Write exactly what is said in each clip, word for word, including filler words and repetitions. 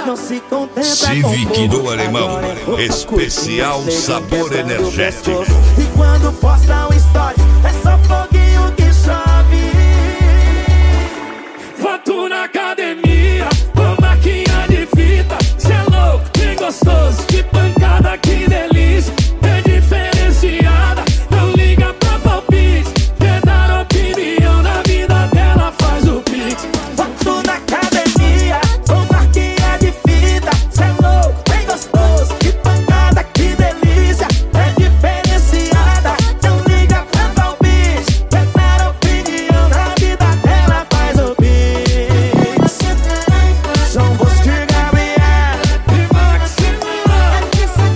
não se contenta Civic do Alemão, especial sabor energético. E quando posta um story, é só foguinho que chove. Foto na academia, com maquinha de fita. Cê é louco, bem gostoso, que pancada, que delícia. É diferenciada, não liga pra palpite. Quer dar opinião na vida dela, faz o pix. Foto na academia, com maquinha de fita. Cê é louco, bem gostoso, que pancada, que delícia. É diferenciada, não liga pra palpite. Quer dar opinião na vida dela, faz o pix. João Bosco e Gabriel E Maximiliano.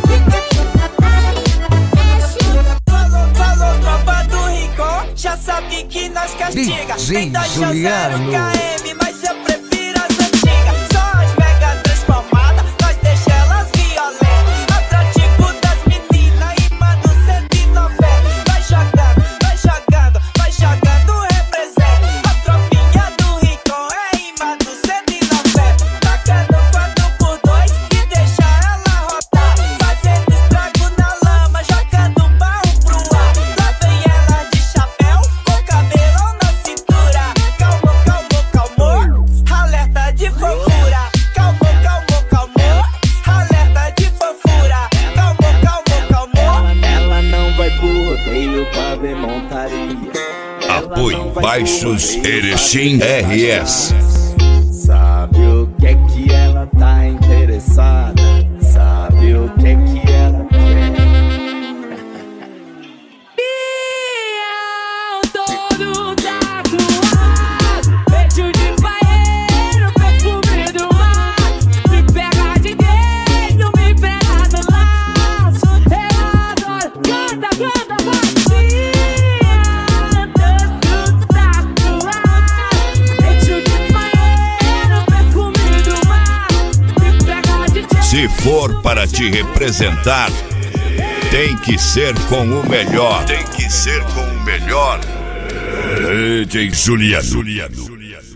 Falou, falou, tropa do Rincon, já sabe que nós castiga. D J Tenta achar zero Juliano. K M, mas eu prefiro as antigas. Só as mega transformadas, nós deixa elas violentas. Atrativo das meninas, imã do cento e noventa. Vai jogando, vai jogando, vai jogando, representa. A tropinha do Rincon é imã do cento e noventa. Tacando quatro por dois e deixa ela rodar. Fazendo estrago na lama, jogando barro pro ar. Lá vem ela de chapéu, com cabelão na cintura. Calmo, calmo, calmo, alerta de fofura. Calmo, calmo, calmo, alerta de fofura. Calmo, calmo, calmo. Ela não vai pro rodeio pra ver montaria. Apoio Baixos Erechim R S. Sabe o que é que ela tá interessada? Sabe o que é que ela quer? Bial todo tatuado, peito de paeiro, perfume do mar. Me pega de dedo, me pega no laço. Eu adoro, canta, canta, batia. Todo tatuado, peito de paeiro, perfume do mar. Me pega de dedo. Se for para te representar, tem que ser com o melhor. Tem que ser com o melhor. D J Juliano.